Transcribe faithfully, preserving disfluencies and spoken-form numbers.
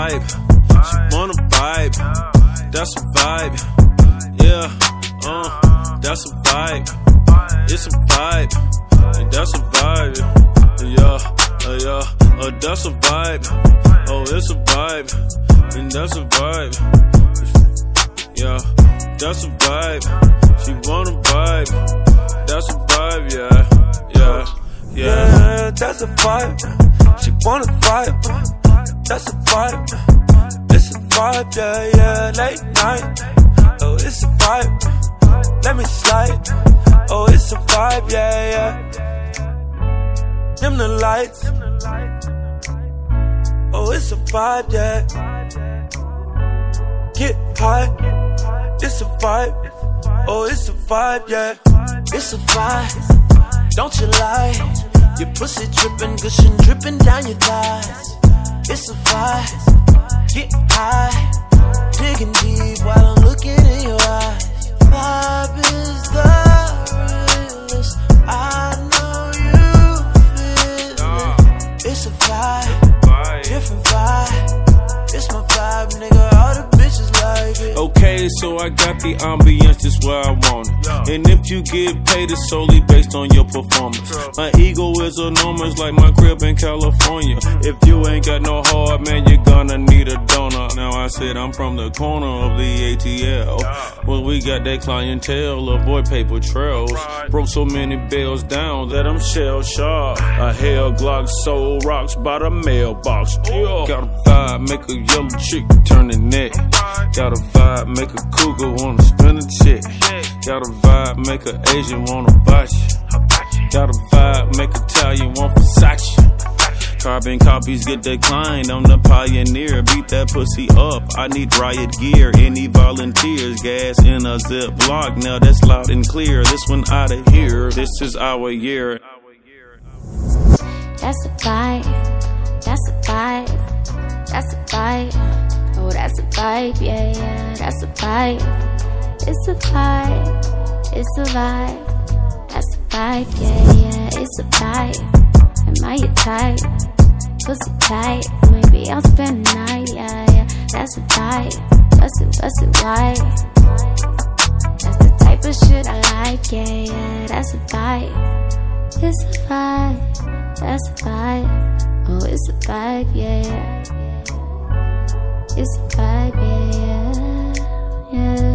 vibe. She wanna vibe. That's a vibe. Yeah, uh, that's a vibe. It's a vibe. And that's a vibe. Yeah, uh, yeah, uh, that's a vibe. Oh, it's a vibe. And that's a vibe. Yeah, that's a vibe. She wanna vibe. That's a vibe, yeah, yeah, yeah. Yeah, that's a vibe. She wanna vibe. That's a vibe. It's a vibe, yeah, yeah. Late night. Oh, it's a vibe. Let me slide. Oh, it's a vibe, yeah, yeah. Dim the lights. Oh, it's a vibe, yeah. Get high. It's a vibe. Oh, it's a vibe, yeah. It's a vibe. Don't you lie. Your pussy dripping, gushing, dripping down your thighs. It's a vibe. Get high. Digging deep while I'm looking in your eyes. Vibe is the realest. I know you feel it. It's a vibe. Different vibe. It's my vibe, nigga. All the bitches like it. Okay, so I got the ambience just where I want it. And if you get paid, it's solely based on your performance. My ego is enormous like my crib in California. If you ain't got no heart, man, you're gonna need a donor. Now I said I'm from the corner of the A T L. Well, we got that clientele, avoid paper trails. Broke so many bells down that I'm shell sharp. A hell Glock soul rocks by the mailbox. Got a vibe, make a yellow chick turn the neck. Got a vibe, make a cougar wanna spin a check. Got a vibe, make a Asian wanna botch you. Got a vibe, make Italian want Versace. Carbon copies get declined, I'm the pioneer. Beat that pussy up, I need riot gear. Any volunteers, gas in a Ziploc. Now that's loud and clear, this one out of here. This is our year. That's a vibe, that's a vibe, that's a vibe. Oh, that's a vibe, yeah, yeah, that's a vibe. It's a vibe, it's a vibe. That's a vibe, yeah, yeah, it's a vibe. Am I your type? Pussy tight, maybe I'll spend the night, yeah, yeah. That's a vibe, bust it, bust it wide. That's the type of shit I like, yeah, yeah. That's a vibe, it's a vibe. That's a vibe, oh, it's a vibe, yeah, yeah. It's a vibe, yeah, yeah, yeah.